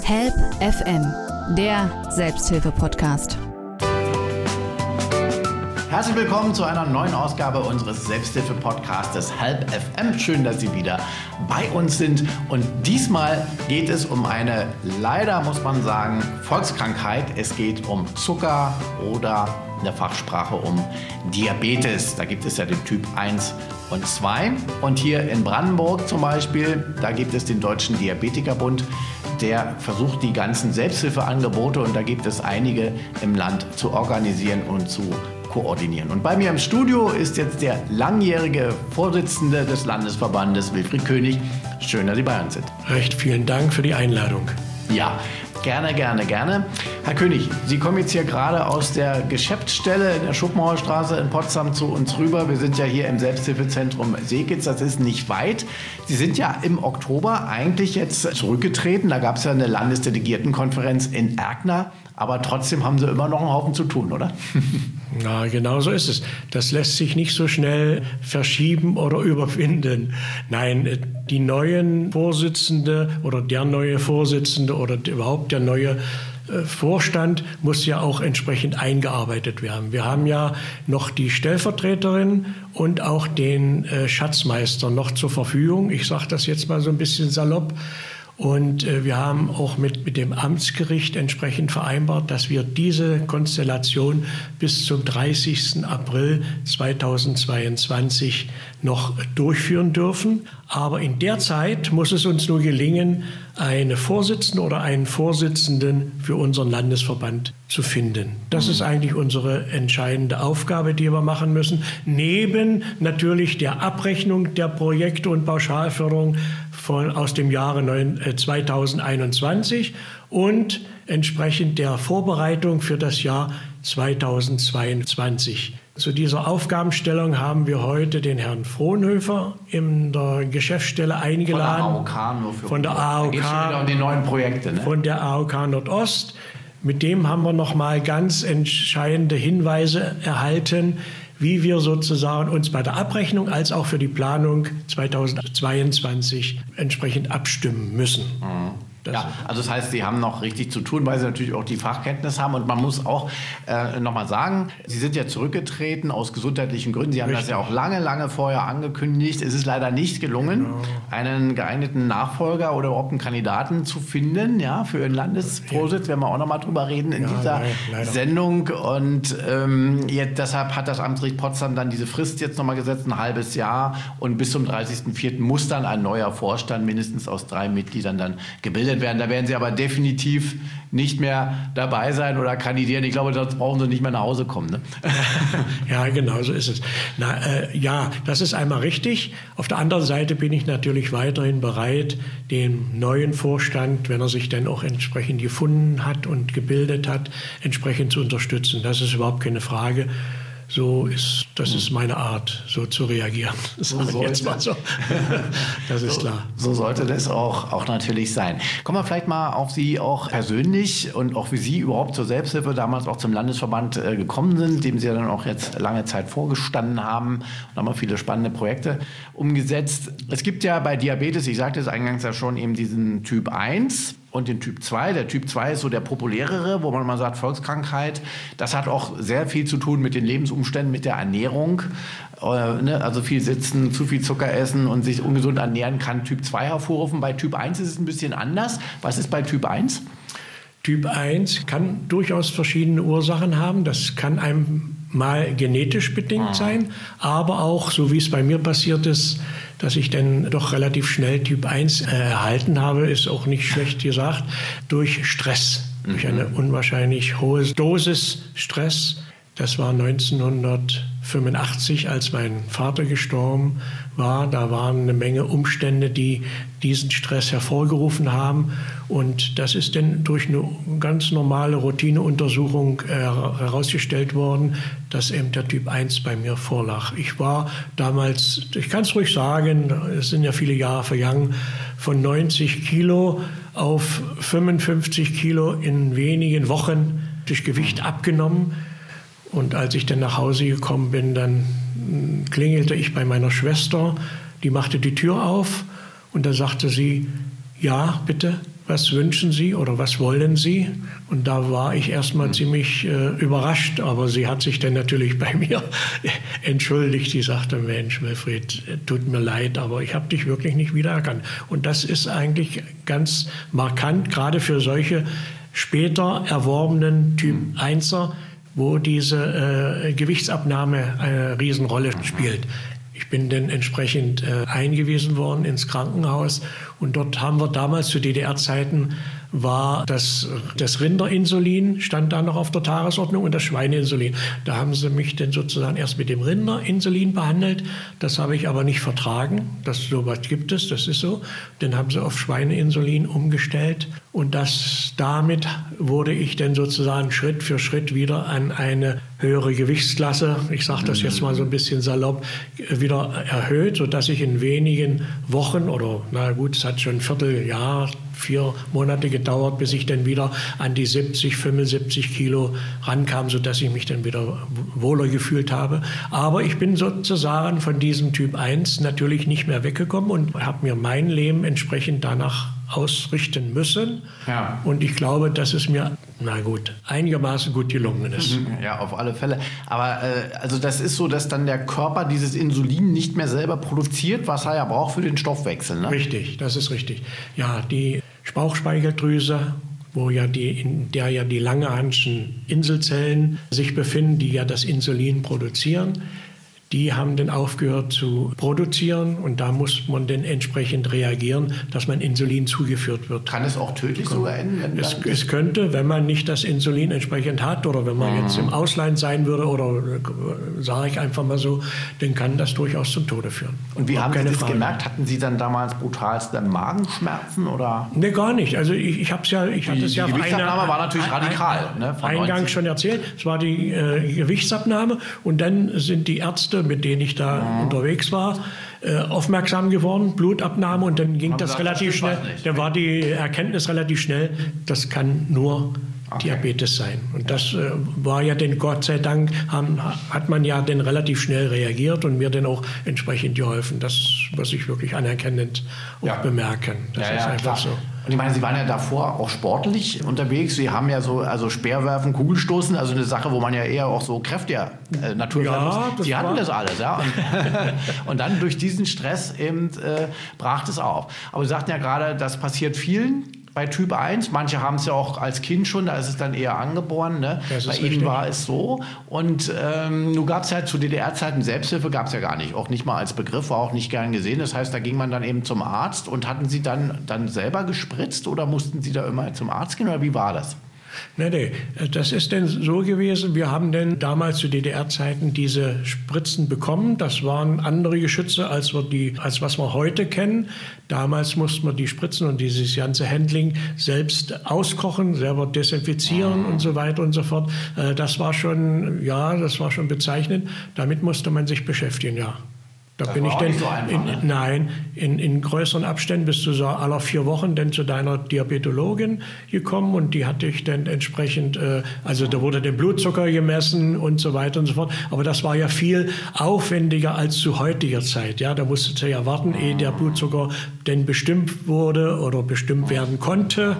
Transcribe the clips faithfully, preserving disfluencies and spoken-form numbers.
Help F M, der Selbsthilfe-Podcast. Herzlich willkommen zu einer neuen Ausgabe unseres Selbsthilfe-Podcastes Help F M. Schön, dass Sie wieder bei uns sind. Und diesmal geht es um eine, leider muss man sagen, Volkskrankheit. Es geht um Zucker oder in der Fachsprache um Diabetes. Da gibt es ja den Typ eins und zwei. Und hier in Brandenburg zum Beispiel, da gibt es den Deutschen Diabetikerbund. Der versucht, die ganzen Selbsthilfeangebote, und da gibt es einige im Land, zu organisieren und zu koordinieren. Und bei mir im Studio ist jetzt der langjährige Vorsitzende des Landesverbandes, Wilfried König. Schön, dass Sie bei uns sind. Recht vielen Dank für die Einladung. Ja, gerne, gerne, gerne. Herr König, Sie kommen jetzt hier gerade aus der Geschäftsstelle in der Schopenhauerstraße in Potsdam zu uns rüber. Wir sind ja hier im Selbsthilfezentrum Seekitz, das ist nicht weit. Sie sind ja im Oktober eigentlich jetzt zurückgetreten. Da gab es ja eine Landesdelegiertenkonferenz in Erkner. Aber trotzdem haben Sie immer noch einen Haufen zu tun, oder? Na, genau so ist es. Das lässt sich nicht so schnell verschieben oder überwinden. Nein, die neuen Vorsitzende oder der neue Vorsitzende oder überhaupt der neue Vorstand muss ja auch entsprechend eingearbeitet werden. Wir haben ja noch die Stellvertreterin und auch den Schatzmeister noch zur Verfügung. Ich sage das jetzt mal so ein bisschen salopp. Und äh, wir haben auch mit, mit dem Amtsgericht entsprechend vereinbart, dass wir diese Konstellation bis zum dreißigsten April zweitausendzweiundzwanzig noch durchführen dürfen. Aber in der Zeit muss es uns nur gelingen, eine Vorsitzende oder einen Vorsitzenden für unseren Landesverband zu finden. Das ist eigentlich unsere entscheidende Aufgabe, die wir machen müssen. Neben natürlich der Abrechnung der Projekte und Pauschalförderung von, aus dem Jahre zweitausendeinundzwanzig und entsprechend der Vorbereitung für das Jahr zweitausendzweiundzwanzig. Zu dieser Aufgabenstellung haben wir heute den Herrn Frohnhöfer in der Geschäftsstelle eingeladen. Von der A O K, nur für Von der A O K, da geht's schon wieder um die neuen Projekte, ne? Von der A O K Nordost. Mit dem haben wir noch mal ganz entscheidende Hinweise erhalten, wie wir sozusagen uns bei der Abrechnung als auch für die Planung zweitausendzweiundzwanzig entsprechend abstimmen müssen. Mhm. Ja, also das heißt, Sie haben noch richtig zu tun, weil Sie natürlich auch die Fachkenntnis haben. Und man muss auch äh, nochmal sagen, Sie sind ja zurückgetreten aus gesundheitlichen Gründen. Sie haben richtig. Das ja auch lange, lange vorher angekündigt. Es ist leider nicht gelungen, genau. einen geeigneten Nachfolger oder überhaupt einen Kandidaten zu finden, ja, für Ihren Landesvorsitz. Werden wir auch nochmal drüber reden in ja, dieser nein, Sendung. Und ähm, jetzt, deshalb hat das Amtsgericht Potsdam dann diese Frist jetzt nochmal gesetzt, ein halbes Jahr. Und bis zum dreißigsten vierten muss dann ein neuer Vorstand mindestens aus drei Mitgliedern dann gebildet werden. Da werden Sie aber definitiv nicht mehr dabei sein oder kandidieren. Ich glaube, sonst brauchen Sie nicht mehr nach Hause kommen. Ne? Ja, genau so ist es. Na, äh, ja, das ist einmal richtig. Auf der anderen Seite bin ich natürlich weiterhin bereit, den neuen Vorstand, wenn er sich denn auch entsprechend gefunden hat und gebildet hat, entsprechend zu unterstützen. Das ist überhaupt keine Frage. So ist, das ist meine Art, so zu reagieren. Das so sollte, jetzt mal so. Das ist so, klar. So sollte das auch, auch natürlich sein. Kommen wir vielleicht mal auf Sie auch persönlich und auch wie Sie überhaupt zur Selbsthilfe, damals auch zum Landesverband äh, gekommen sind, dem Sie ja dann auch jetzt lange Zeit vorgestanden haben und haben auch viele spannende Projekte umgesetzt. Es gibt ja bei Diabetes, ich sagte es eingangs ja schon, eben diesen Typ eins. Und den Typ zwei. Der Typ zwei ist so der populärere, wo man mal sagt, Volkskrankheit. Das hat auch sehr viel zu tun mit den Lebensumständen, mit der Ernährung. Äh, ne? Also viel sitzen, zu viel Zucker essen und sich ungesund ernähren kann Typ zwei hervorrufen. Bei Typ eins ist es ein bisschen anders. Was ist bei Typ eins? Typ eins kann durchaus verschiedene Ursachen haben. Das kann einem mal genetisch bedingt ah. sein, aber auch, so wie es bei mir passiert ist, dass ich dann doch relativ schnell Typ eins äh, erhalten habe, ist auch nicht schlecht gesagt, durch Stress, mhm. durch eine unwahrscheinlich hohe Dosis Stress. Das war neunzehnhundertfünfundachtzig, als mein Vater gestorben war. Da waren eine Menge Umstände, die diesen Stress hervorgerufen haben. Und das ist dann durch eine ganz normale Routineuntersuchung äh, herausgestellt worden, dass eben der Typ eins bei mir vorlag. Ich war damals, ich kann es ruhig sagen, es sind ja viele Jahre vergangen, von neunzig Kilo auf fünfundfünfzig Kilo in wenigen Wochen durch Gewicht abgenommen. Und als ich dann nach Hause gekommen bin, dann klingelte ich bei meiner Schwester. Die machte die Tür auf und da sagte sie, ja, bitte, was wünschen Sie oder was wollen Sie? Und da war ich erstmal mhm. ziemlich äh, überrascht, aber sie hat sich dann natürlich bei mir entschuldigt. Sie sagte, Mensch, Wilfried, tut mir leid, aber ich habe dich wirklich nicht wiedererkannt. Und das ist eigentlich ganz markant, gerade für solche später erworbenen Typ einser, wo diese äh, Gewichtsabnahme eine Riesenrolle spielt. Ich bin dann entsprechend äh, eingewiesen worden ins Krankenhaus und dort haben wir damals zu D D R-Zeiten war das, das Rinderinsulin, stand da noch auf der Tagesordnung und das Schweineinsulin. Da haben sie mich dann sozusagen erst mit dem Rinderinsulin behandelt. Das habe ich aber nicht vertragen. Das, sowas gibt es, das ist so. Dann haben sie auf Schweineinsulin umgestellt und das, damit wurde ich dann sozusagen Schritt für Schritt wieder an eine höhere Gewichtsklasse, ich sage das jetzt mal so ein bisschen salopp, wieder erhöht, sodass ich in wenigen Wochen oder, na gut, es hat schon ein Vierteljahr, vier Monate gedauert, bis ich dann wieder an die siebzig, fünfundsiebzig Kilo rankam, sodass ich mich dann wieder wohler gefühlt habe. Aber ich bin sozusagen von diesem Typ eins natürlich nicht mehr weggekommen und habe mir mein Leben entsprechend danach ausrichten müssen. Ja. Und ich glaube, dass es mir, na gut, einigermaßen gut gelungen ist. Ja, auf alle Fälle. Aber äh, also das ist so, dass dann der Körper dieses Insulin nicht mehr selber produziert, was er ja braucht für den Stoffwechsel, ne? Richtig, das ist richtig. Ja, die Bauchspeicheldrüse, wo ja die, in der ja die Langerhanschen Inselzellen sich befinden, die ja das Insulin produzieren, die haben dann aufgehört zu produzieren und da muss man dann entsprechend reagieren, dass man Insulin zugeführt wird. Kann es auch tödlich sogar enden? Es, es könnte, wenn man nicht das Insulin entsprechend hat oder wenn man mhm. jetzt im Ausland sein würde oder sage ich einfach mal so, dann kann das durchaus zum Tode führen. Und wie haben Sie das Frage. gemerkt? Hatten Sie dann damals brutalste Magenschmerzen oder? Nee, gar nicht. Also ich, ich habe es ja, ich hatte es ja die Gewichtsabnahme war natürlich radikal. Ein, ne, eingangs schon erzählt. Es war die äh, Gewichtsabnahme und dann sind die Ärzte, mit denen ich da ja. unterwegs war, äh, aufmerksam geworden, Blutabnahme und dann ging haben das gesagt, relativ das schnell. Dann war die Erkenntnis relativ schnell, das kann nur okay. Diabetes sein. Und das äh, war ja dann, Gott sei Dank, haben, hat man ja dann relativ schnell reagiert und mir dann auch entsprechend geholfen. Das muss ich wirklich anerkennend auch ja. bemerken. Das ja, ist ja, einfach klar. so. Und ich meine, Sie waren ja davor auch sportlich unterwegs. Sie haben ja so also Speerwerfen, Kugelstoßen, also eine Sache, wo man ja eher auch so Kräfte ja, äh, Natur ja, muss. Sie hatten das alles, ja. Und, und dann durch diesen Stress eben äh, brach es auf. Aber Sie sagten ja gerade, das passiert vielen bei Typ eins. Manche haben es ja auch als Kind schon, da ist es dann eher angeboren. Ne? Bei richtig. Ihnen war es so. Und ähm, nun gab es ja zu D D R-Zeiten Selbsthilfe, gab es ja gar nicht. Auch nicht mal als Begriff, war auch nicht gern gesehen. Das heißt, da ging man dann eben zum Arzt. Und hatten Sie dann, dann selber gespritzt oder mussten Sie da immer zum Arzt gehen? Oder wie war das? Nee, nee, das ist denn so gewesen, wir haben denn damals zu D D R-Zeiten diese Spritzen bekommen. Das waren andere Geschütze, als, wir die, als was wir heute kennen. Damals mussten wir die Spritzen und dieses ganze Handling selbst auskochen, selber desinfizieren und so weiter und so fort. Das war schon, ja, das war schon bezeichnend. Damit musste man sich beschäftigen, ja. Da das bin ich denn, so einfach, in, ne? nein, in, in größeren Abständen bist du so alle vier Wochen dann zu deiner Diabetologin gekommen und die hatte ich dann entsprechend, äh, also da wurde der Blutzucker gemessen und so weiter und so fort. Aber das war ja viel aufwendiger als zu heutiger Zeit. Ja, da musstest du ja warten, ehe der Blutzucker denn bestimmt wurde oder bestimmt werden konnte.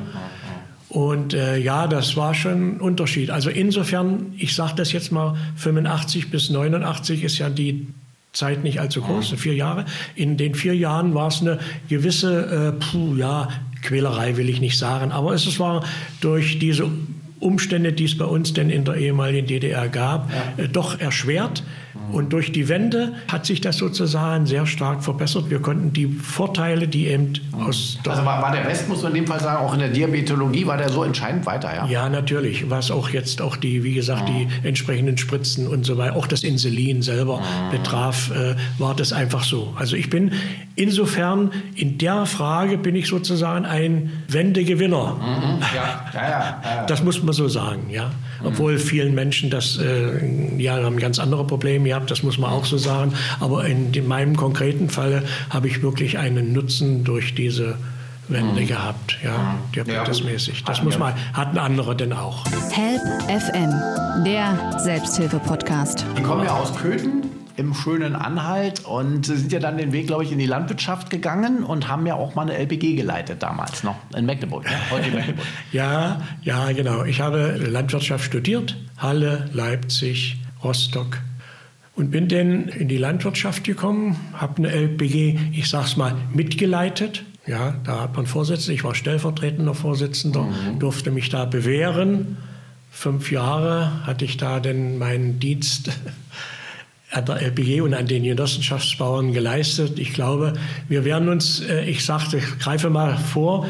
Und äh, ja, das war schon ein Unterschied. Also insofern, ich sage das jetzt mal, fünfundachtzig bis neunundachtzig ist ja die Zeit nicht allzu groß, vier Jahre. In den vier Jahren war es eine gewisse, äh, puh, ja, Quälerei will ich nicht sagen, aber es war durch diese Umstände, die es bei uns denn in der ehemaligen D D R gab, ja. äh, doch erschwert. Und durch die Wende hat sich das sozusagen sehr stark verbessert. Wir konnten die Vorteile, die eben aus... Also war, war der West, muss man in dem Fall sagen, auch in der Diabetologie, war der so entscheidend weiter, ja? Ja, natürlich. Was auch jetzt auch die, wie gesagt, die entsprechenden Spritzen und so weiter, auch das Insulin selber betraf, äh, war das einfach so. Also ich bin insofern, in der Frage bin ich sozusagen ein Wendegewinner. Mhm. Ja. Ja, ja, ja, ja. Das muss man so sagen, ja. Obwohl vielen Menschen das, äh, ja, haben ganz andere Probleme gehabt, das muss man auch so sagen. Aber in, in meinem konkreten Falle habe ich wirklich einen Nutzen durch diese Wende mhm. gehabt, ja, diabetesmäßig. Das muss man, hatten andere denn auch. Help F M, der Selbsthilfe-Podcast. Die kommen ja aus Köthen im schönen Anhalt und sind ja dann den Weg, glaube ich, in die Landwirtschaft gegangen und haben ja auch mal eine L P G geleitet damals noch in Magdeburg, ne? Heute in Magdeburg. Ja, ja, genau. Ich habe Landwirtschaft studiert, Halle, Leipzig, Rostock. Und bin dann in die Landwirtschaft gekommen, habe eine L P G, ich sag's mal, mitgeleitet. Ja, da hat man Vorsitzender, ich war stellvertretender Vorsitzender, mhm. durfte mich da bewähren. Fünf Jahre hatte ich da denn meinen Dienst an der L P G und an den Genossenschaftsbauern geleistet. Ich glaube, wir werden uns, ich sagte, ich greife mal vor,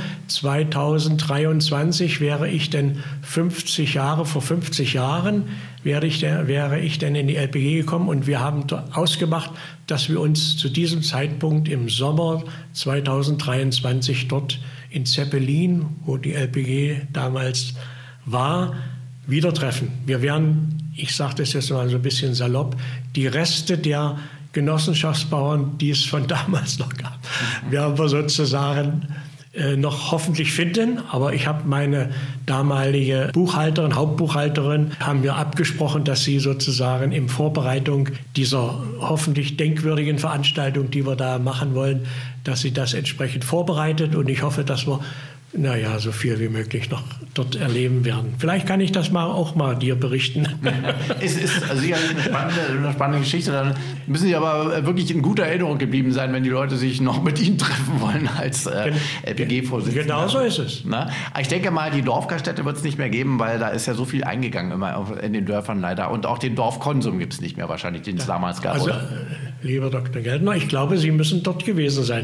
zweitausenddreiundzwanzig wäre ich denn fünfzig Jahre, vor fünfzig Jahren wäre ich, wäre ich denn in die L P G gekommen und wir haben ausgemacht, dass wir uns zu diesem Zeitpunkt im Sommer zweitausenddreiundzwanzig dort in Zeppelin, wo die L P G damals war, wieder treffen. Wir werden, ich sage das jetzt mal so ein bisschen salopp, die Reste der Genossenschaftsbauern, die es von damals noch gab, werden wir sozusagen äh, noch hoffentlich finden. Aber ich habe meine damalige Buchhalterin, Hauptbuchhalterin, haben wir abgesprochen, dass sie sozusagen in Vorbereitung dieser hoffentlich denkwürdigen Veranstaltung, die wir da machen wollen, dass sie das entsprechend vorbereitet. Und ich hoffe, dass wir naja, so viel wie möglich noch dort erleben werden. Vielleicht kann ich das mal auch mal dir berichten. Es ist sicherlich eine spannende, eine spannende Geschichte. Dann müssen Sie aber wirklich in guter Erinnerung geblieben sein, wenn die Leute sich noch mit Ihnen treffen wollen als äh, L P G-Vorsitzender. Genau so ist es. Na? Ich denke mal, die Dorfgaststätte wird es nicht mehr geben, weil da ist ja so viel eingegangen immer in den Dörfern leider. Und auch den Dorfkonsum gibt es nicht mehr wahrscheinlich, den es ja. damals gab. Also, oder? Lieber Doktor Geldner, ich glaube, Sie müssen dort gewesen sein.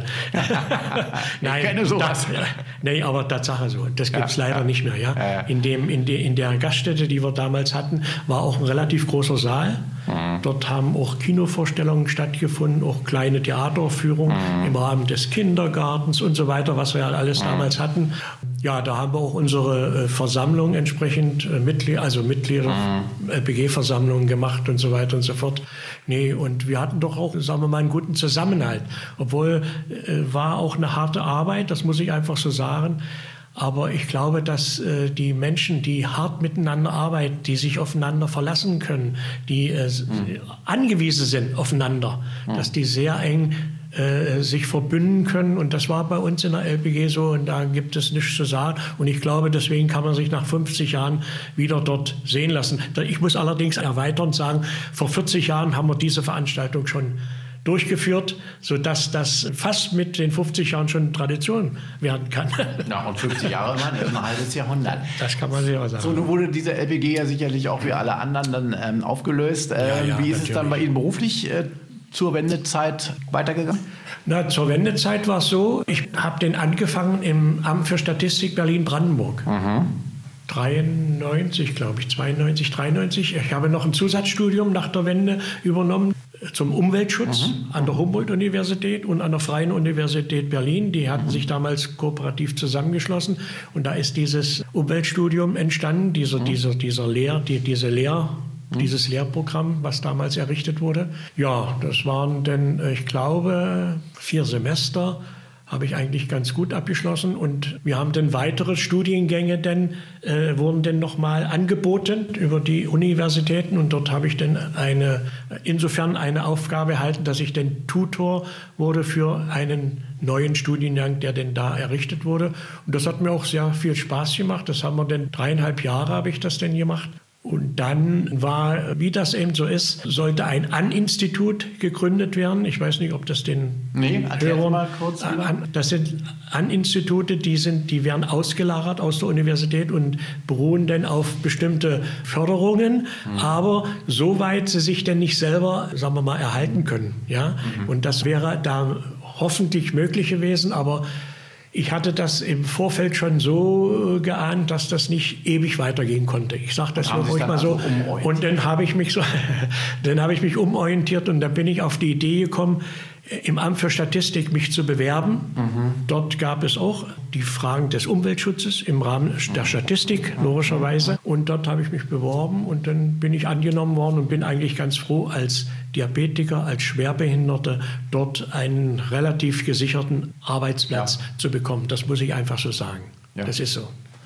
Nein, ich kenne sowas. Das, nee, aber Tatsache so. Das gibt es ja, leider ja. nicht mehr. Ja? Ja, ja. In, dem, in, de, in der Gaststätte, die wir damals hatten, war auch ein relativ großer Saal. Mhm. Dort haben auch Kinovorstellungen stattgefunden, auch kleine Theateraufführungen mhm. im Rahmen des Kindergartens und so weiter, was wir ja alles mhm. damals hatten. Ja, da haben wir auch unsere äh, Versammlung entsprechend, äh, Mitglieder, also Mitglieder, mhm. L P G-Versammlungen gemacht und so weiter und so fort. Nee, und wir hatten doch auch, sagen wir mal, einen guten Zusammenhalt. Obwohl, äh, war auch eine harte Arbeit, das muss ich einfach so sagen. Aber ich glaube, dass äh, die Menschen, die hart miteinander arbeiten, die sich aufeinander verlassen können, die äh, mhm. angewiesen sind aufeinander, mhm. dass die sehr eng äh, sich verbünden können. Und das war bei uns in der L P G so und da gibt es nichts zu sagen. Und ich glaube, deswegen kann man sich nach fünfzig Jahren wieder dort sehen lassen. Ich muss allerdings erweitern und sagen, vor vierzig Jahren haben wir diese Veranstaltung schon durchgeführt, sodass das fast mit den fünfzig Jahren schon Tradition werden kann. Na, und fünfzig Jahre, Mann, ist ein halbes Jahrhundert. Das kann man sich auch sagen. So, nun wurde diese L P G ja sicherlich auch wie alle anderen dann ähm, aufgelöst. Ähm, ja, ja, wie ist natürlich. es dann bei Ihnen beruflich äh, zur Wendezeit weitergegangen? Na, zur Wendezeit war es so, ich habe den angefangen im Amt für Statistik Berlin-Brandenburg. Mhm. dreiundneunzig, glaube ich, zweiundneunzig, dreiundneunzig. Ich habe noch ein Zusatzstudium nach der Wende übernommen zum Umweltschutz mhm. an der Humboldt-Universität und an der Freien Universität Berlin. Die hatten mhm. sich damals kooperativ zusammengeschlossen und da ist dieses Umweltstudium entstanden, dieser, mhm. dieser, dieser Lehr, die, diese Lehr, mhm. dieses Lehrprogramm, was damals errichtet wurde. Ja, das waren dann, ich glaube, vier Semester. Habe ich eigentlich ganz gut abgeschlossen und wir haben dann weitere Studiengänge denn, äh, wurden dann nochmal angeboten über die Universitäten und dort habe ich dann eine, insofern eine Aufgabe erhalten, dass ich dann Tutor wurde für einen neuen Studiengang, der denn da errichtet wurde und das hat mir auch sehr viel Spaß gemacht, das haben wir dann dreieinhalb Jahre habe ich das denn gemacht. Und dann war, wie das eben so ist, sollte ein An-Institut gegründet werden. Ich weiß nicht, ob das den nee, Hörern... mal kurz an, das sind An-Institute, die, sind, die werden ausgelagert aus der Universität und beruhen dann auf bestimmte Förderungen, mhm. aber soweit sie sich denn nicht selber, sagen wir mal, erhalten können. Ja? Mhm. Und das wäre da hoffentlich möglich gewesen, aber... Ich hatte das im Vorfeld schon so geahnt, dass das nicht ewig weitergehen konnte. Ich sage das ruhig mal so. Also und dann habe ich mich so, dann habe ich mich umorientiert und da bin ich auf die Idee gekommen, im Amt für Statistik mich zu bewerben. Mhm. Dort gab es auch die Fragen des Umweltschutzes im Rahmen der Statistik, logischerweise. Und dort habe ich mich beworben und dann bin ich angenommen worden und bin eigentlich ganz froh, als Diabetiker, als Schwerbehinderte dort einen relativ gesicherten Arbeitsplatz ja. zu bekommen. Das muss ich einfach so sagen. Ja. Das ist so.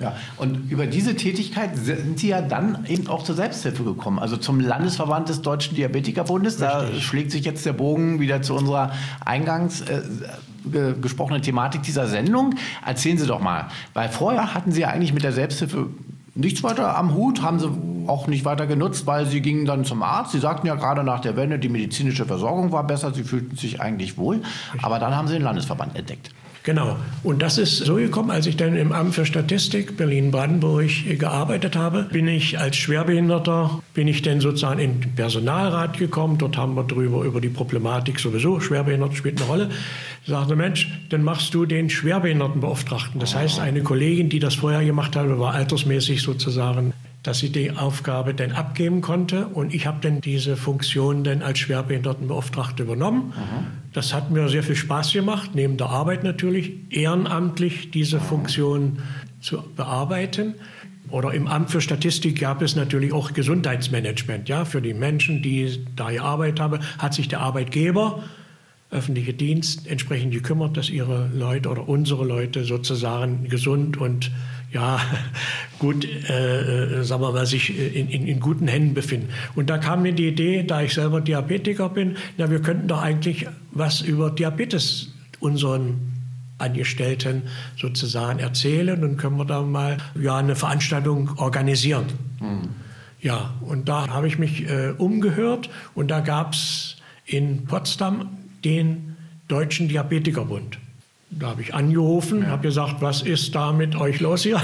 Ja, und über diese Tätigkeit sind Sie ja dann eben auch zur Selbsthilfe gekommen, also zum Landesverband des Deutschen Diabetikerbundes. Da Richtig. Schlägt sich jetzt der Bogen wieder zu unserer eingangs äh, ge- gesprochenen Thematik dieser Sendung. Erzählen Sie doch mal, weil vorher hatten Sie ja eigentlich mit der Selbsthilfe nichts weiter am Hut, haben Sie auch nicht weiter genutzt, weil Sie gingen dann zum Arzt. Sie sagten ja gerade nach der Wende, die medizinische Versorgung war besser, Sie fühlten sich eigentlich wohl, aber dann haben Sie den Landesverband entdeckt. Genau. Und das ist so gekommen, als ich dann im Amt für Statistik Berlin-Brandenburg gearbeitet habe, bin ich als Schwerbehinderter, bin ich dann sozusagen in den Personalrat gekommen. Dort haben wir drüber über die Problematik sowieso, Schwerbehinderten spielt eine Rolle. Ich sagte, Mensch, dann machst du den Schwerbehindertenbeauftragten. Das heißt, eine Kollegin, die das vorher gemacht hat, war altersmäßig sozusagen, dass sie die Aufgabe dann abgeben konnte. Und ich habe dann diese Funktion dann als Schwerbehindertenbeauftragte übernommen. Aha. Das hat mir sehr viel Spaß gemacht, neben der Arbeit natürlich, ehrenamtlich diese Funktion zu bearbeiten. Oder im Amt für Statistik gab es natürlich auch Gesundheitsmanagement. Ja, für die Menschen, die da gearbeitet haben, hat sich der Arbeitgeber, öffentliche Dienst, entsprechend gekümmert, dass ihre Leute oder unsere Leute sozusagen gesund und ja, gut, äh, sagen wir mal, sich in, in, in guten Händen befinden. Und da kam mir die Idee, da ich selber Diabetiker bin, na, wir könnten doch eigentlich was über Diabetes unseren Angestellten sozusagen erzählen und können wir da mal ja, eine Veranstaltung organisieren. Mhm. Ja, und da habe ich mich äh, umgehört und da gab es in Potsdam den Deutschen Diabetikerbund. Da habe ich angerufen, ja. habe gesagt, was ist da mit euch los hier?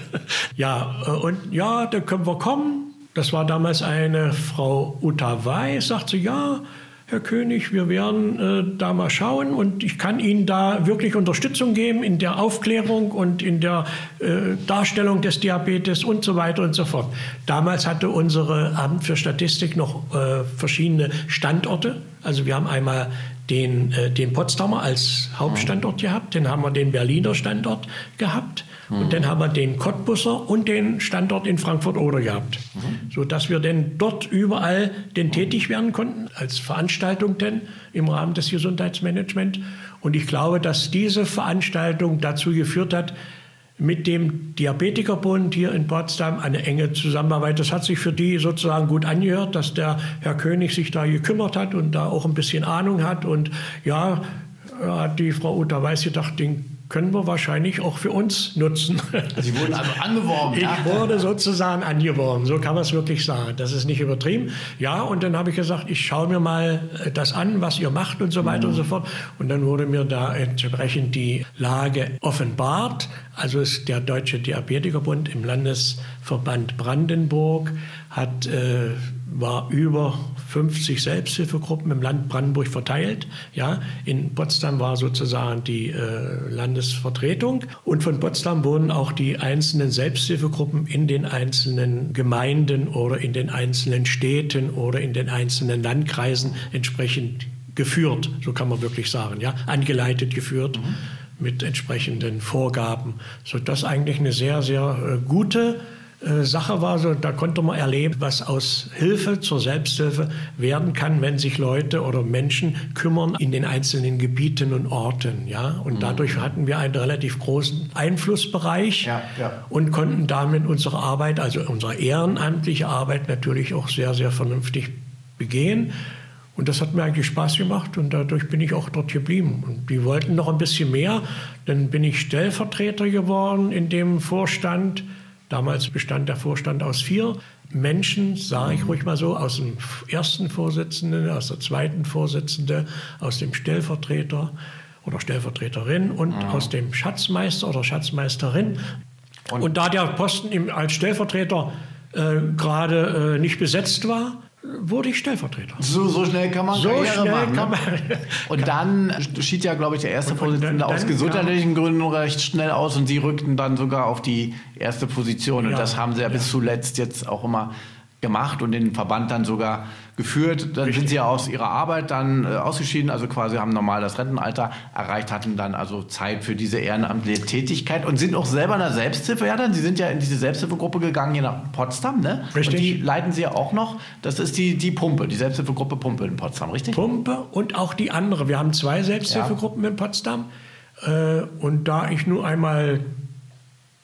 ja, und ja, da können wir kommen. Das war damals eine Frau Uta Weiß, sagt sie, ja, Herr König, wir werden äh, da mal schauen und ich kann Ihnen da wirklich Unterstützung geben in der Aufklärung und in der äh, Darstellung des Diabetes und so weiter und so fort. Damals hatte unsere Amt für Statistik noch äh, verschiedene Standorte. Also wir haben einmal den, äh, den Potsdamer als Hauptstandort gehabt, dann haben wir den Berliner Standort gehabt mhm. und dann haben wir den Cottbusser und den Standort in Frankfurt-Oder gehabt, mhm. sodass wir dann dort überall denn tätig werden konnten, als Veranstaltung denn im Rahmen des Gesundheitsmanagements. Und ich glaube, dass diese Veranstaltung dazu geführt hat, mit dem Diabetikerbund hier in Potsdam eine enge Zusammenarbeit. Das hat sich für die sozusagen gut angehört, dass der Herr König sich da gekümmert hat und da auch ein bisschen Ahnung hat. Und ja, hat die Frau Uta Weiß gedacht, den können wir wahrscheinlich auch für uns nutzen. Sie wurden also angeworben. Ich ja? wurde sozusagen angeworben, so kann man es wirklich sagen. Das ist nicht übertrieben. Ja, und dann habe ich gesagt, ich schaue mir mal das an, was ihr macht und so weiter mhm. und so fort. Und dann wurde mir da entsprechend die Lage offenbart. Also ist der Deutsche Diabetikerbund im Landesverband Brandenburg hat, äh, war über fünfzig Selbsthilfegruppen im Land Brandenburg verteilt. Ja, in Potsdam war sozusagen die äh, Landesvertretung und von Potsdam wurden auch die einzelnen Selbsthilfegruppen in den einzelnen Gemeinden oder in den einzelnen Städten oder in den einzelnen Landkreisen entsprechend geführt, so kann man wirklich sagen, ja, angeleitet geführt. Mhm. mit entsprechenden Vorgaben, sodass eigentlich eine sehr, sehr äh, gute äh, Sache war. So, da konnte man erleben, was aus Hilfe zur Selbsthilfe werden kann, wenn sich Leute oder Menschen kümmern in den einzelnen Gebieten und Orten. Ja? Und mhm. dadurch hatten wir einen relativ großen Einflussbereich ja, ja. und konnten damit unsere Arbeit, also unsere ehrenamtliche Arbeit natürlich auch sehr, sehr vernünftig begehen. Und das hat mir eigentlich Spaß gemacht und dadurch bin ich auch dort geblieben. Und die wollten noch ein bisschen mehr. Dann bin ich Stellvertreter geworden in dem Vorstand. Damals bestand der Vorstand aus vier Menschen, sage ich ruhig mal so, aus dem ersten Vorsitzenden, aus der zweiten Vorsitzenden, aus dem Stellvertreter oder Stellvertreterin und mhm. aus dem Schatzmeister oder Schatzmeisterin. Und, und da der Posten im, als Stellvertreter äh, gerade äh, nicht besetzt war, wurde ich Stellvertreter. So, so schnell kann man so Karriere schnell machen. Kann man, und dann schied ja, glaube ich, der erste und, Vorsitzende und dann, aus gesundheitlichen Gründen recht schnell aus und Sie rückten dann sogar auf die erste Position. Und ja, das haben Sie ja, ja bis zuletzt jetzt auch immer gemacht und den Verband dann sogar geführt. Dann Richtig. sind Sie ja aus Ihrer Arbeit dann äh, ausgeschieden, also quasi haben normal das Rentenalter erreicht, hatten dann also Zeit für diese ehrenamtliche Tätigkeit und sind auch selber in der Selbsthilfe. Ja, dann Sie sind ja in diese Selbsthilfegruppe gegangen hier nach Potsdam, ne? Richtig. Und die leiten Sie ja auch noch. Das ist die, die Pumpe, die Selbsthilfegruppe Pumpe in Potsdam, richtig? Pumpe und auch die andere. Wir haben zwei Selbsthilfegruppen ja. in Potsdam. Äh, und da ich nur einmal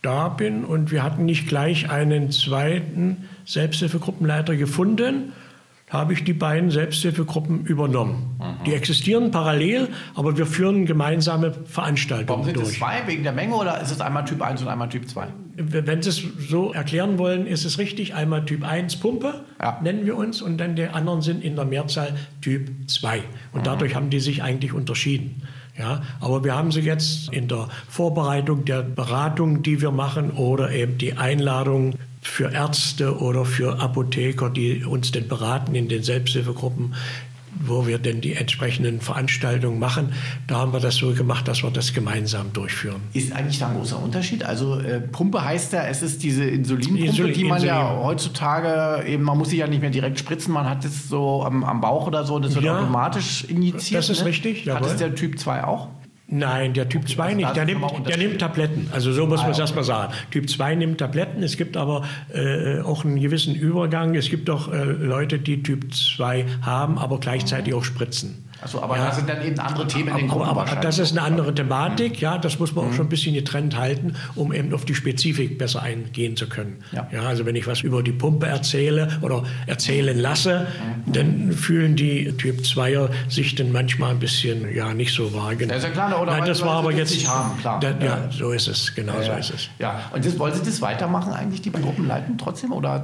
da bin und wir hatten nicht gleich einen zweiten Selbsthilfegruppenleiter gefunden, habe ich die beiden Selbsthilfegruppen übernommen. Mhm. Die existieren parallel, aber wir führen gemeinsame Veranstaltungen Warum sind durch. es zwei? Wegen der Menge oder ist es einmal Typ eins und einmal Typ zwei? Wenn Sie es so erklären wollen, ist es richtig. Einmal Typ eins Pumpe, ja. nennen wir uns, und dann die anderen sind in der Mehrzahl Typ zwei. Und mhm. dadurch haben die sich eigentlich unterschieden. Ja, aber wir haben sie jetzt in der Vorbereitung der Beratung, die wir machen, oder eben die Einladung für Ärzte oder für Apotheker, die uns denn beraten in den Selbsthilfegruppen, wo wir denn die entsprechenden Veranstaltungen machen. Da haben wir das so gemacht, dass wir das gemeinsam durchführen. Ist eigentlich da ein großer Unterschied? Also äh, Pumpe heißt ja, es ist diese Insulinpumpe, Insulin, die man Insulin. ja heutzutage eben, man muss sie ja nicht mehr direkt spritzen, man hat es so am, am Bauch oder so und das wird ja automatisch injiziert. Das ist ne? richtig. Hat es der Typ zwei auch? Nein, der Typ zwei also nicht. Der nimmt, der nimmt Tabletten. Also so muss ah, man es okay. erstmal sagen. Typ zwei nimmt Tabletten. Es gibt aber äh, auch einen gewissen Übergang. Es gibt auch äh, Leute, die Typ zwei haben, aber gleichzeitig auch spritzen. Also, aber ja, da sind dann eben andere Themen in den Gruppen. Aber, aber das ist eine andere Thematik, ja, das muss man auch schon ein bisschen getrennt halten, um eben auf die Spezifik besser eingehen zu können. Ja. Ja, also wenn ich was über die Pumpe erzähle oder erzählen lasse, mhm. dann fühlen die Typ zweier sich dann manchmal ein bisschen ja, nicht so wahrgenommen. Das ist ja klar, oder? Nein, das war aber jetzt nicht haben, klar. Da, ja, ja, so ist es, genau ja, so ist es. Ja, und das, wollen Sie das weitermachen eigentlich, die Gruppen leiten trotzdem? Oder?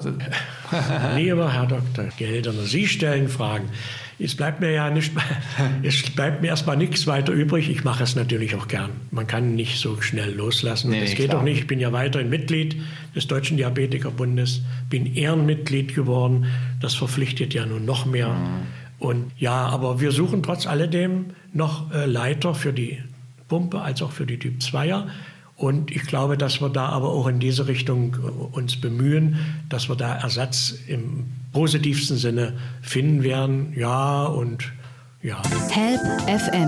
Lieber Herr Doktor Geldner, Sie stellen Fragen. Es bleibt mir ja nicht, es bleibt mir erstmal nichts weiter übrig. Ich mache es natürlich auch gern. Man kann nicht so schnell loslassen. Nee, das geht auch nicht. Ich bin ja weiterhin Mitglied des Deutschen Diabetikerbundes, bin Ehrenmitglied geworden. Das verpflichtet ja nun noch mehr. Mhm. Und ja, aber wir suchen trotz alledem noch äh, Leiter für die Pumpe als auch für die Typ zweier. Und ich glaube, dass wir da aber auch in diese Richtung uns bemühen, dass wir da Ersatz im positivsten Sinne finden werden. Ja und ja. Help F M,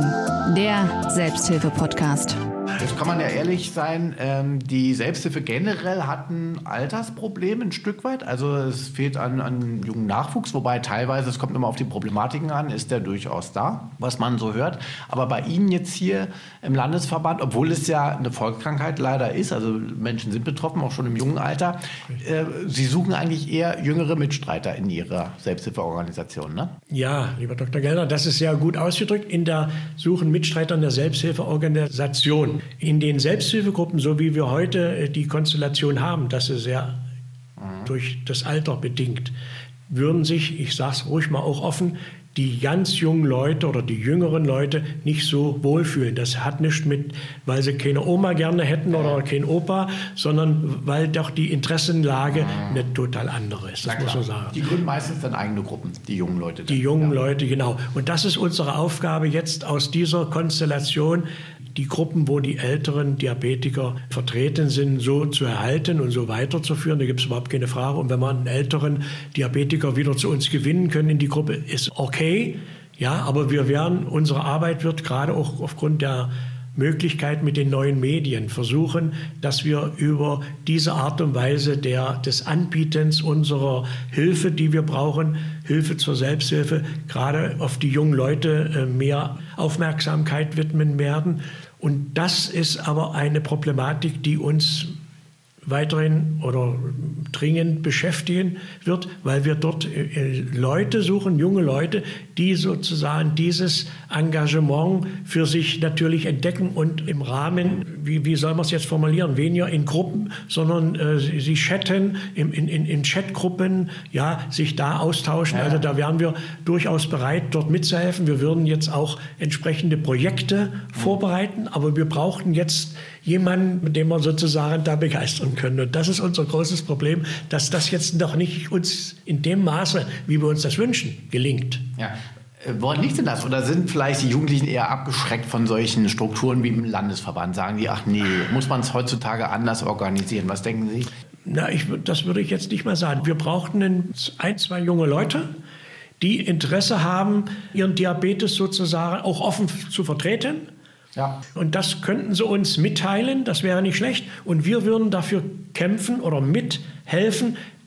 der Selbsthilfe-Podcast. Jetzt kann man ja ehrlich sein, ähm, die Selbsthilfe generell hat ein Altersproblem ein Stück weit. Also es fehlt an, an jungen Nachwuchs, wobei teilweise, es kommt immer auf die Problematiken an, ist der durchaus da, was man so hört. Aber bei Ihnen jetzt hier im Landesverband, obwohl es ja eine Volkskrankheit leider ist, also Menschen sind betroffen, auch schon im jungen Alter, äh, Sie suchen eigentlich eher jüngere Mitstreiter in Ihrer Selbsthilfeorganisation, ne? Ja, lieber Doktor Geldner, das ist sehr gut ausgedrückt. In der Suchen Mitstreiter in der Selbsthilfeorganisation. In den Selbsthilfegruppen, so wie wir heute die Konstellation haben, das ist ja mhm. durch das Alter bedingt, würden sich, ich sage es ruhig mal auch offen, die ganz jungen Leute oder die jüngeren Leute nicht so wohlfühlen. Das hat nichts mit, weil sie keine Oma gerne hätten oder kein Opa, sondern weil doch die Interessenlage mhm. eine total andere ist. Das muss man sagen. Die gründen meistens dann eigene Gruppen, die jungen Leute. Dann. Die jungen ja. Leute, genau. Und das ist unsere Aufgabe jetzt aus dieser Konstellation, die Gruppen, wo die älteren Diabetiker vertreten sind, so zu erhalten und so weiterzuführen. Da gibt es überhaupt keine Frage. Und wenn wir einen älteren Diabetiker wieder zu uns gewinnen können in die Gruppe, ist okay. Ja, aber wir werden, unsere Arbeit wird gerade auch aufgrund der Möglichkeit mit den neuen Medien versuchen, dass wir über diese Art und Weise der, des Anbietens unserer Hilfe, die wir brauchen, Hilfe zur Selbsthilfe, gerade auf die jungen Leute mehr Aufmerksamkeit widmen werden. Und das ist aber eine Problematik, die uns weiterhin oder dringend beschäftigen wird, weil wir dort Leute suchen, junge Leute, die sozusagen dieses Engagement für sich natürlich entdecken und im Rahmen, wie, wie soll man es jetzt formulieren, weniger in Gruppen, sondern äh, sie chatten, in, in, in Chatgruppen, ja, sich da austauschen. Ja. Also da wären wir durchaus bereit, dort mitzuhelfen. Wir würden jetzt auch entsprechende Projekte mhm. vorbereiten, aber wir brauchten jetzt jemanden, mit dem wir sozusagen da begeistern können. Und das ist unser großes Problem, dass das jetzt noch nicht uns in dem Maße, wie wir uns das wünschen, gelingt. Ja. Woran liegt denn das? Oder sind vielleicht die Jugendlichen eher abgeschreckt von solchen Strukturen wie im Landesverband? Sagen die, ach nee, muss man es heutzutage anders organisieren? Was denken Sie? Na, ich, das würde ich jetzt nicht mal sagen. Wir brauchten ein, zwei junge Leute, die Interesse haben, ihren Diabetes sozusagen auch offen zu vertreten. Ja. Und das könnten sie uns mitteilen, das wäre nicht schlecht. Und wir würden dafür kämpfen oder mithelfen,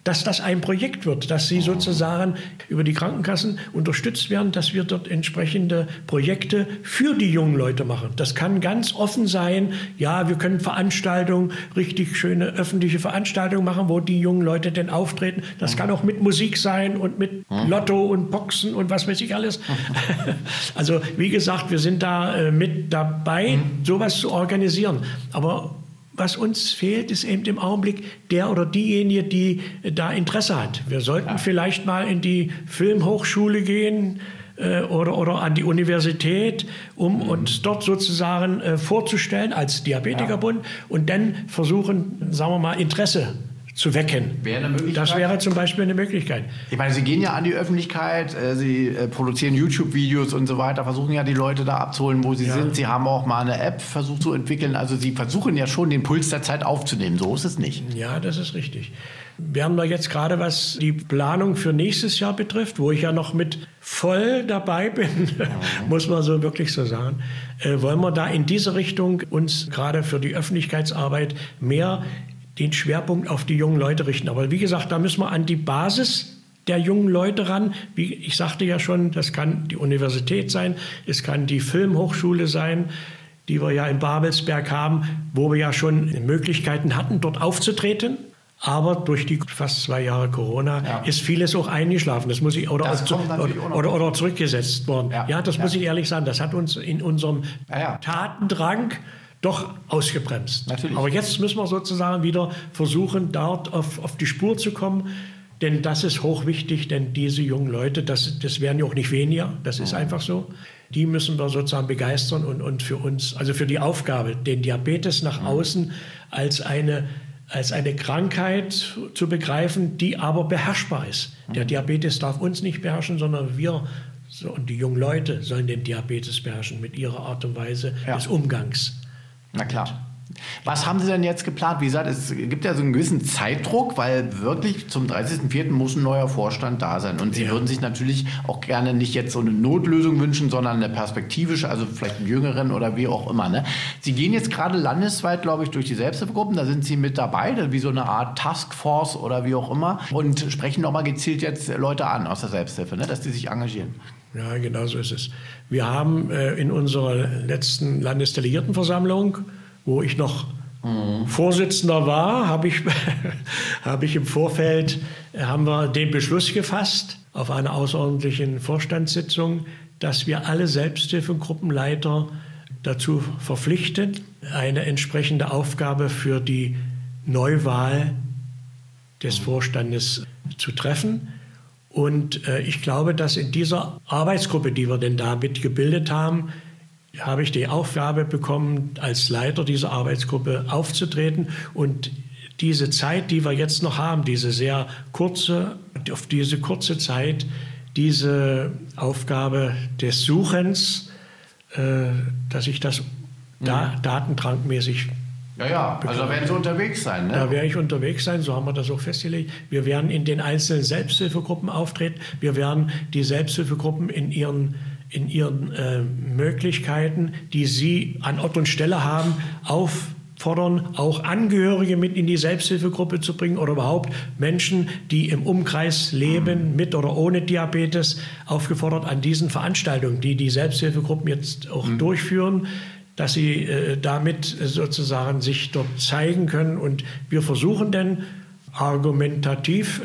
dass das ein Projekt wird, dass sie sozusagen über die Krankenkassen unterstützt werden, dass wir dort entsprechende Projekte für die jungen Leute machen. Das kann ganz offen sein. Ja, wir können Veranstaltungen, richtig schöne öffentliche Veranstaltungen machen, wo die jungen Leute denn auftreten. Das kann auch mit Musik sein und mit Lotto und Boxen und was weiß ich alles. Also wie gesagt, wir sind da äh, mit dabei, sowas zu organisieren. Aber was uns fehlt, ist eben im Augenblick der oder diejenige, die da Interesse hat. Wir sollten ja. vielleicht mal in die Filmhochschule gehen äh, oder, oder an die Universität, um mhm. uns dort sozusagen äh, vorzustellen als Diabetikerbund ja. und dann versuchen, sagen wir mal, Interesse zu wecken. Wäre eine Möglichkeit? Das wäre zum Beispiel eine Möglichkeit. Ich meine, Sie gehen ja an die Öffentlichkeit, Sie produzieren YouTube-Videos und so weiter, versuchen ja die Leute da abzuholen, wo sie ja. sind. Sie haben auch mal eine App versucht zu entwickeln. Also Sie versuchen ja schon, den Puls der Zeit aufzunehmen. So ist es nicht. Ja, das ist richtig. Wir haben da jetzt gerade, was die Planung für nächstes Jahr betrifft, wo ich ja noch mit voll dabei bin, mhm. muss man so wirklich so sagen, äh, wollen wir da in diese Richtung uns gerade für die Öffentlichkeitsarbeit mehr den Schwerpunkt auf die jungen Leute richten. Aber wie gesagt, da müssen wir an die Basis der jungen Leute ran. Wie ich sagte ja schon, das kann die Universität sein, es kann die Filmhochschule sein, die wir ja in Babelsberg haben, wo wir ja schon Möglichkeiten hatten, dort aufzutreten. Aber durch die fast zwei Jahre Corona ja. ist vieles auch eingeschlafen. Das muss ich, oder, das zu, oder, oder, oder zurückgesetzt worden. Ja, ja das ja. muss ich ehrlich sagen. Das hat uns in unserem ja, ja. Tatendrang doch ausgebremst. Natürlich. Aber jetzt müssen wir sozusagen wieder versuchen, dort auf, auf die Spur zu kommen. Denn das ist hochwichtig, denn diese jungen Leute, das, das werden ja auch nicht weniger, das ist einfach so. Die müssen wir sozusagen begeistern und, und für uns, also für die Aufgabe, den Diabetes nach außen als eine, als eine Krankheit zu begreifen, die aber beherrschbar ist. Der Diabetes darf uns nicht beherrschen, sondern wir so, und die jungen Leute sollen den Diabetes beherrschen mit ihrer Art und Weise ja. des Umgangs. Na klar. Was haben Sie denn jetzt geplant? Wie gesagt, es gibt ja so einen gewissen Zeitdruck, weil wirklich zum dreißigsten vierten muss ein neuer Vorstand da sein. Und Sie ja. würden sich natürlich auch gerne nicht jetzt so eine Notlösung wünschen, sondern eine perspektivische, also vielleicht einen Jüngeren oder wie auch immer. Ne? Sie gehen jetzt gerade landesweit, glaube ich, durch die Selbsthilfegruppen. Da sind Sie mit dabei, wie so eine Art Taskforce oder wie auch immer. Und sprechen nochmal gezielt jetzt Leute an aus der Selbsthilfe, ne? dass die sich engagieren. Ja, genau so ist es. Wir haben äh, in unserer letzten Landesdelegiertenversammlung, wo ich noch mhm. Vorsitzender war, habe ich, hab ich im Vorfeld äh, haben wir den Beschluss gefasst auf einer außerordentlichen Vorstandssitzung, dass wir alle Selbsthilfegruppenleiter dazu verpflichten, eine entsprechende Aufgabe für die Neuwahl des Vorstandes zu treffen. Und äh, ich glaube, dass in dieser Arbeitsgruppe, die wir denn damit gebildet haben, habe ich die Aufgabe bekommen, als Leiter dieser Arbeitsgruppe aufzutreten und diese Zeit, die wir jetzt noch haben, diese sehr kurze, auf diese kurze Zeit, diese Aufgabe des Suchens, äh, dass ich das da, mhm. datendrangmäßig Ja, ja, also da werden Sie unterwegs sein, ne? Da werde ich unterwegs sein, so haben wir das auch festgelegt. Wir werden in den einzelnen Selbsthilfegruppen auftreten. Wir werden die Selbsthilfegruppen in ihren, in ihren äh, Möglichkeiten, die sie an Ort und Stelle haben, auffordern, auch Angehörige mit in die Selbsthilfegruppe zu bringen oder überhaupt Menschen, die im Umkreis leben, mhm. mit oder ohne Diabetes, aufgefordert an diesen Veranstaltungen, die die Selbsthilfegruppen jetzt auch mhm. durchführen, dass sie äh, damit sozusagen sich dort zeigen können. Und wir versuchen dann argumentativ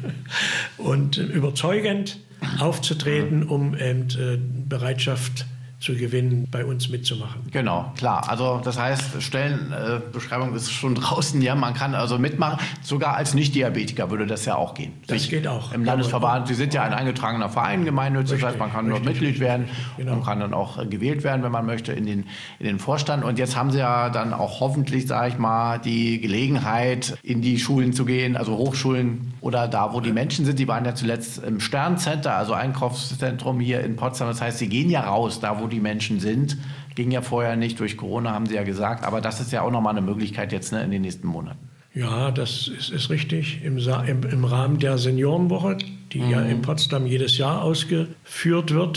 und überzeugend aufzutreten, um ähm, äh, Bereitschaft zu gewinnen, bei uns mitzumachen. Genau, klar. Also das heißt, Stellenbeschreibung äh, ist schon draußen. Ja, man kann also mitmachen. Sogar als Nicht-Diabetiker würde das ja auch gehen. Das Sich geht auch. Im Landesverband, Sie sind ja ein eingetragener Verein, gemeinnützig. Das heißt, man kann dort Mitglied werden genau. und kann dann auch äh, gewählt werden, wenn man möchte, in den, in den Vorstand. Und jetzt haben Sie ja dann auch hoffentlich, sage ich mal, die Gelegenheit, in die Schulen zu gehen, also Hochschulen oder da, wo die Menschen sind. Die waren ja zuletzt im Sterncenter, also Einkaufszentrum hier in Potsdam. Das heißt, Sie gehen ja raus, da wo die Menschen sind. Ging ja vorher nicht, durch Corona haben Sie ja gesagt. Aber das ist ja auch nochmal eine Möglichkeit jetzt, ne, in den nächsten Monaten. Ja, das ist, ist richtig. Im, im, Im Rahmen der Seniorenwoche, die mhm. ja in Potsdam jedes Jahr ausgeführt wird,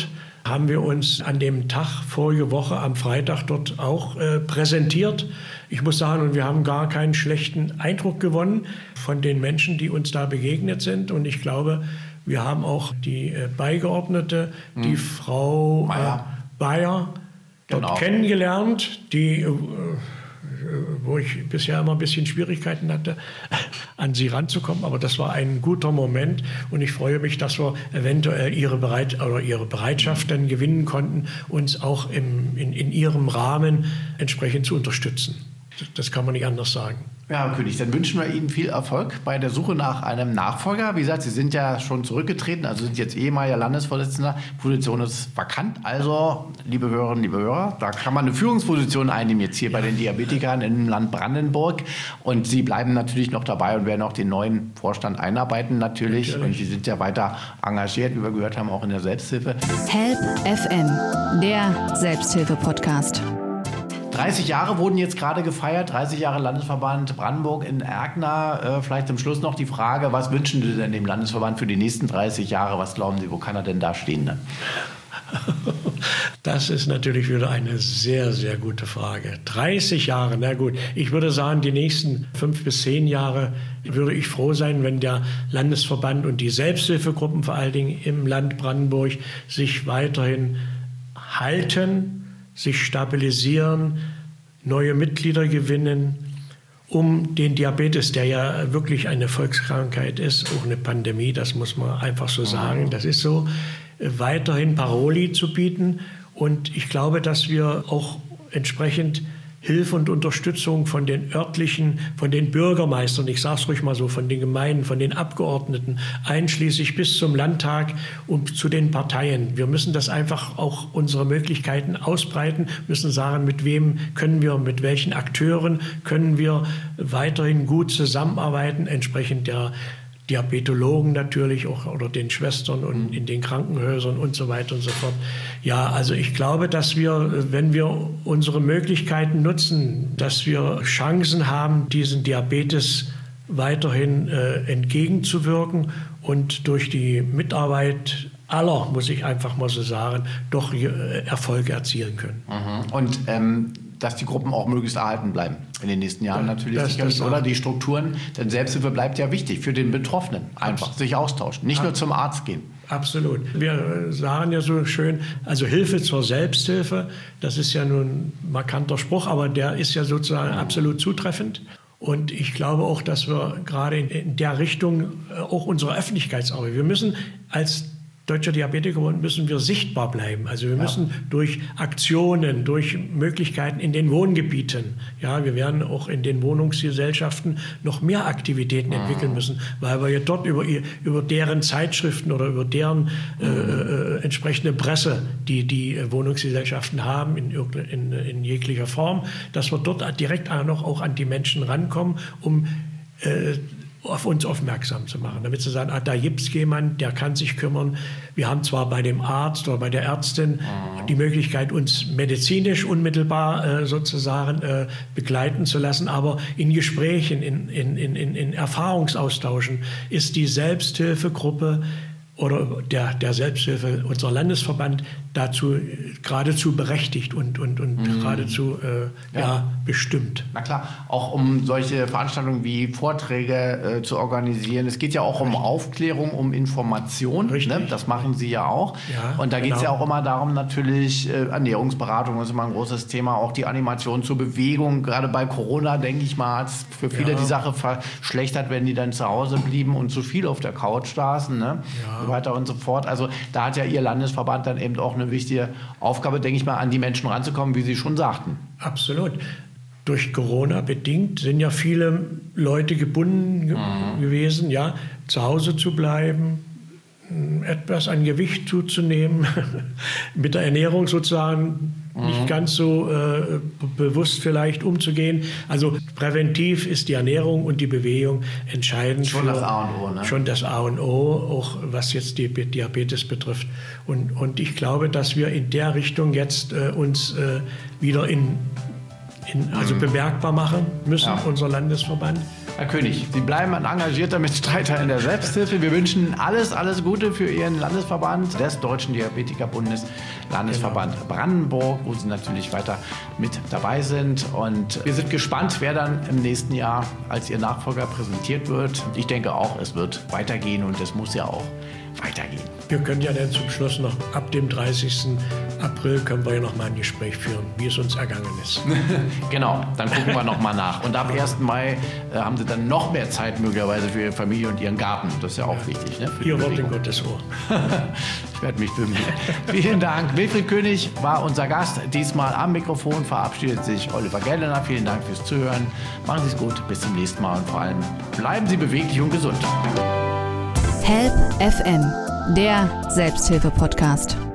haben wir uns an dem Tag vorige Woche am Freitag dort auch äh, präsentiert. Ich muss sagen, und wir haben gar keinen schlechten Eindruck gewonnen von den Menschen, die uns da begegnet sind. Und ich glaube, wir haben auch die äh, Beigeordnete, hm. die Frau Bayer, äh, Bayer dort genau. kennengelernt, die... Äh, wo ich bisher immer ein bisschen Schwierigkeiten hatte, an sie ranzukommen. Aber das war ein guter Moment und ich freue mich, dass wir eventuell ihre, Bereit oder ihre Bereitschaft dann gewinnen konnten, uns auch im, in, in ihrem Rahmen entsprechend zu unterstützen. Das kann man nicht anders sagen. Ja, Herr König, dann wünschen wir Ihnen viel Erfolg bei der Suche nach einem Nachfolger. Wie gesagt, Sie sind ja schon zurückgetreten, also sind jetzt ehemaliger Landesvorsitzender. Position ist vakant. Also, liebe Hörerinnen, liebe Hörer, da kann man eine Führungsposition einnehmen jetzt hier bei den Diabetikern im Land Brandenburg. Und Sie bleiben natürlich noch dabei und werden auch den neuen Vorstand einarbeiten natürlich. natürlich. Und Sie sind ja weiter engagiert, wie wir gehört haben, auch in der Selbsthilfe. Help F M, der Selbsthilfe-Podcast. dreißig Jahre wurden jetzt gerade gefeiert, dreißig Jahre Landesverband Brandenburg in Erkner. Äh, vielleicht zum Schluss noch die Frage, was wünschen Sie denn dem Landesverband für die nächsten dreißig Jahre? Was glauben Sie, wo kann er denn da stehen? Ne? Das ist natürlich wieder eine sehr, sehr gute Frage. dreißig Jahre, na gut. Ich würde sagen, die nächsten fünf bis zehn Jahre würde ich froh sein, wenn der Landesverband und die Selbsthilfegruppen vor allen Dingen im Land Brandenburg sich weiterhin halten, sich stabilisieren, neue Mitglieder gewinnen, um den Diabetes, der ja wirklich eine Volkskrankheit ist, auch eine Pandemie, das muss man einfach so sagen, das ist so, weiterhin Paroli zu bieten. Und ich glaube, dass wir auch entsprechend Hilfe und Unterstützung von den örtlichen, von den Bürgermeistern, ich sage es ruhig mal so, von den Gemeinden, von den Abgeordneten, einschließlich bis zum Landtag und zu den Parteien. Wir müssen das einfach auch unsere Möglichkeiten ausbreiten, müssen sagen, mit wem können wir, mit welchen Akteuren können wir weiterhin gut zusammenarbeiten, entsprechend der Diabetologen natürlich auch oder den Schwestern und in den Krankenhäusern und so weiter und so fort. Ja, also ich glaube, dass wir, wenn wir unsere Möglichkeiten nutzen, dass wir Chancen haben, diesen Diabetes weiterhin äh, entgegenzuwirken und durch die Mitarbeit aller, muss ich einfach mal so sagen, doch äh, Erfolge erzielen können. Mhm. Und ähm dass die Gruppen auch möglichst erhalten bleiben in den nächsten Jahren ja, natürlich das, sicherlich, das oder die Strukturen, denn Selbsthilfe bleibt ja wichtig für den Betroffenen, einfach Abs- sich austauschen, nicht Abs- nur zum Arzt gehen. Absolut. Wir sagen ja so schön, also Hilfe zur Selbsthilfe, das ist ja nun ein markanter Spruch, aber der ist ja sozusagen mhm. absolut zutreffend. Und ich glaube auch, dass wir gerade in, in der Richtung auch unsere Öffentlichkeitsarbeit, wir müssen als Deutscher Diabetikerbund müssen wir sichtbar bleiben. Also wir müssen ja. durch Aktionen, durch Möglichkeiten in den Wohngebieten, ja, wir werden auch in den Wohnungsgesellschaften noch mehr Aktivitäten mhm. entwickeln müssen, weil wir ja dort über, über deren Zeitschriften oder über deren mhm. äh, entsprechende Presse, die die Wohnungsgesellschaften haben, in, in, in jeglicher Form, dass wir dort direkt auch noch auch an die Menschen rankommen, um äh, auf uns aufmerksam zu machen, damit sie sagen, ah, da gibt es jemanden, der kann sich kümmern. Wir haben zwar bei dem Arzt oder bei der Ärztin mhm. die Möglichkeit, uns medizinisch unmittelbar äh, sozusagen äh, begleiten zu lassen, aber in Gesprächen, in, in, in, in Erfahrungsaustauschen ist die Selbsthilfegruppe oder der, der Selbsthilfe, unser Landesverband, dazu geradezu berechtigt und, und, und mhm. geradezu äh, ja. ja, bestimmt. Na klar, auch um solche Veranstaltungen wie Vorträge äh, zu organisieren. Es geht ja auch um Richtig. Aufklärung, um Information. Ne? Das machen Sie ja auch. Ja, und da genau. geht es ja auch immer darum, natürlich, äh, Ernährungsberatung ist immer ein großes Thema, auch die Animation zur Bewegung. Gerade bei Corona, denke ich mal, hat es für viele ja. die Sache verschlechtert, wenn die dann zu Hause blieben und zu viel auf der Couch saßen. Ne? Ja. So weiter und so fort. Also da hat ja Ihr Landesverband dann eben auch eine wichtige Aufgabe, denke ich mal, an die Menschen ranzukommen, wie Sie schon sagten. Absolut. Durch Corona bedingt sind ja viele Leute gebunden mhm. gewesen, ja, zu Hause zu bleiben, etwas an Gewicht zuzunehmen, mit der Ernährung sozusagen mhm. nicht ganz so äh, bewusst vielleicht umzugehen. Also präventiv ist die Ernährung und die Bewegung entscheidend. Schon für, das A und O, ne? Schon das A und O, auch was jetzt die Diabetes betrifft. Und, und ich glaube, dass wir in der Richtung jetzt äh, uns äh, wieder in in, also mhm. bemerkbar machen müssen, ja. unser Landesverband. Herr König, Sie bleiben ein engagierter Mitstreiter in der Selbsthilfe. Wir wünschen alles, alles Gute für Ihren Landesverband des Deutschen Diabetikerbundes, Landesverband genau. Brandenburg, wo Sie natürlich weiter mit dabei sind. Und wir sind gespannt, wer dann im nächsten Jahr als Ihr Nachfolger präsentiert wird. Und ich denke auch, es wird weitergehen und es muss ja auch weitergehen. Wir können ja dann zum Schluss noch ab dem dreißigsten April können wir ja noch mal ein Gespräch führen, wie es uns ergangen ist. Genau, dann gucken wir noch mal nach. Und ab ersten Mai äh, haben Sie dann noch mehr Zeit möglicherweise für Ihre Familie und Ihren Garten. Das ist ja auch ja. wichtig. Ne? Ihr Wort in Gottes Ohr. Ich werde mich bemühen. Vielen Dank. Wilfried König war unser Gast. Diesmal am Mikrofon verabschiedet sich Oliver Geldener. Vielen Dank fürs Zuhören. Machen Sie es gut. Bis zum nächsten Mal. Und vor allem bleiben Sie beweglich und gesund. Help F M, der Selbsthilfe-Podcast.